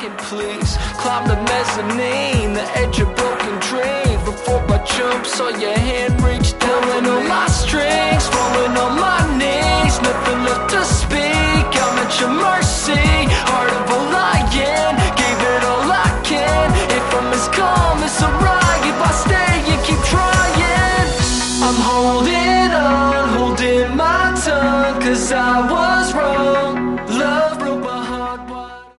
second, please. Climb the mezzanine, the edge of broken dreams. Before I jump, saw your hand reach down. Pulling on my strings, falling on my knees. Nothing left to speak, I'm at your mercy. Heart of a lion, gave it all I can. If I'm as calm as a rock, if I stay and keep trying. I'm holding on, holding my tongue, 'cause I